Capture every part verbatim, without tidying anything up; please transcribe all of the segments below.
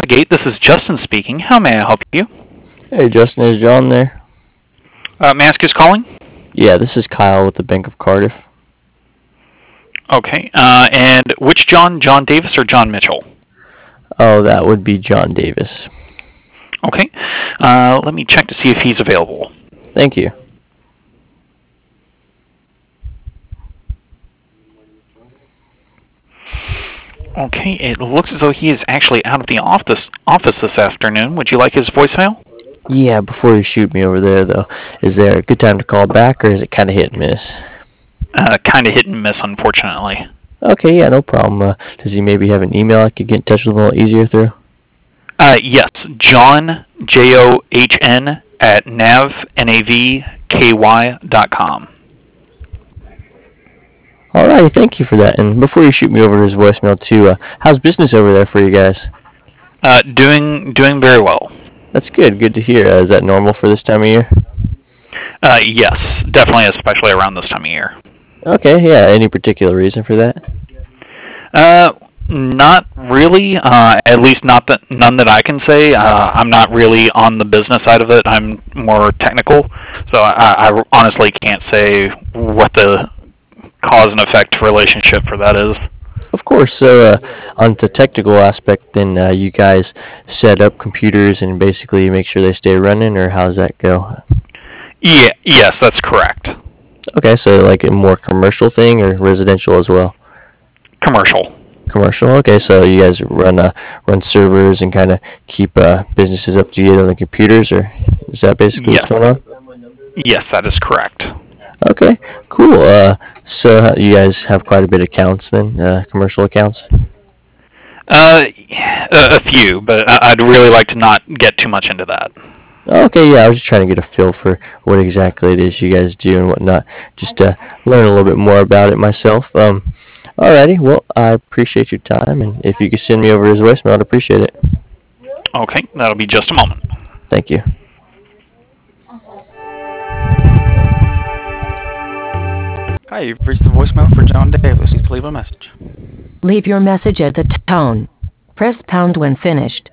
Gate. This is Justin speaking. How may I help you? Hey Justin, is John there? Uh, may I ask who's calling? Yeah, this is Kyle with the Bank of Cardiff. Okay. Uh, and which John? John Davis or John Mitchell? Oh, that would be John Davis. Okay. Uh, let me check to see if he's available. Thank you. Okay, it looks as though he is actually out of the office office this afternoon. Would you like his voicemail? Yeah, before you shoot me over there, though, is there a good time to call back, or is it kind of hit and miss? Uh, kind of hit and miss, unfortunately. Okay, yeah, no problem. Uh, does he maybe have an email I could get in touch with him a little easier through? Uh, yes, John, J O H N, at nav, N A V K Y dot com. Alright, thank you for that. And before you shoot me over his voicemail, too, uh, how's business over there for you guys? Uh, doing, doing very well. That's good. Good to hear. Uh, is that normal for this time of year? Uh, yes, definitely, especially around this time of year. Okay, yeah. Any particular reason for that? Uh, not really. Uh, at least not that none that I can say. Uh, I'm not really on the business side of it. I'm more technical, so I, I honestly can't say what the cause and effect relationship for that is. Of course. So, uh, on the technical aspect, then uh, you guys set up computers and basically make sure they stay running, or how does that go? Yeah. Yes, that's correct. Okay, so like a more commercial thing or residential as well? Commercial. Commercial. Okay, so you guys run uh, run servers and kind of keep uh, businesses up to date on the computers, or is that basically Yes. what's going on? Yes, that is correct. Okay, cool. Uh, so uh, you guys have quite a bit of accounts then, uh, commercial accounts? Uh, a, a few, but I, I'd really like to not get too much into that. Okay, yeah, I was just trying to get a feel for what exactly it is you guys do and whatnot, just to learn a little bit more about it myself. Um, alrighty, well, I appreciate your time, and if you could send me over his voicemail, I'd appreciate it. Okay, that'll be just a moment. Thank you. Hi, you've reached the voicemail for John Davis. Please leave a message. Leave your message at the tone. Press pound when finished.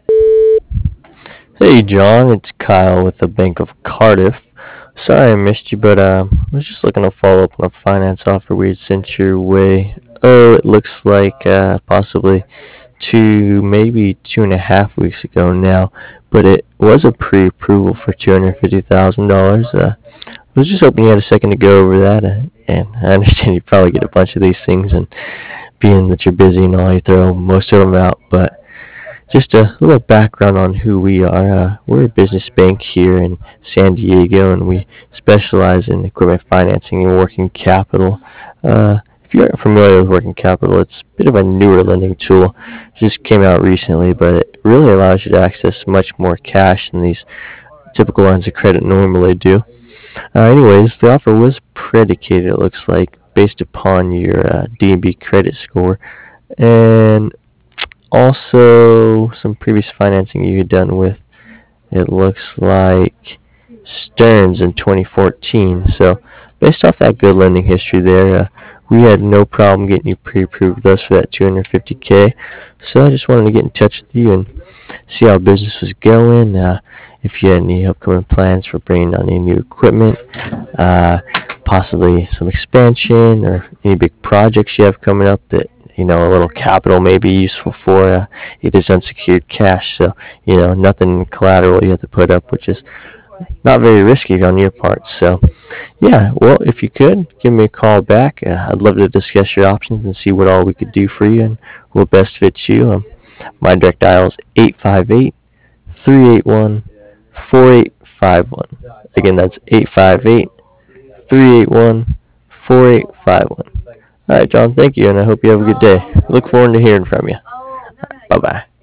Hey, John, it's Kyle with the Bank of Cardiff. Sorry I missed you, but uh, I was just looking to follow up on a finance offer we had sent your way. Oh, it looks like uh, possibly two, maybe two and a half weeks ago now, but it was a pre-approval for two hundred fifty thousand dollars. Uh, I was just hoping you had a second to go over that, uh, and I understand you probably get a bunch of these things, and being that you're busy and all, you throw most of them out, but just a little background on who we are. Uh, we're a business bank here in San Diego, and we specialize in equipment financing and working capital. Uh, if you're familiar with working capital, it's a bit of a newer lending tool. It just came out recently, but it really allows you to access much more cash than these typical lines of credit normally do. Uh, anyways, the offer was predicated, it looks like, based upon your uh, D and B credit score, and also some previous financing you had done with, it looks like, Stearns in twenty fourteen. So based off that good lending history there, uh, we had no problem getting you pre-approved with us for that two hundred fifty K. So I just wanted to get in touch with you and see how business was going, uh, if you had any upcoming plans for bringing on any new equipment, uh, possibly some expansion, or any big projects you have coming up that, you know, a little capital may be useful for. Uh, it is unsecured cash, so, you know, nothing collateral you have to put up, which is not very risky on your part. So, yeah, well, if you could, give me a call back. Uh, I'd love to discuss your options and see what all we could do for you and what best fits you. Um, my direct dial is eight five eight, three eight one, four eight five one. Again, that's eight five eight, three eight one, four eight five one. All right, John, thank you, and I hope you have a good day. Look forward to hearing from you. Bye-bye.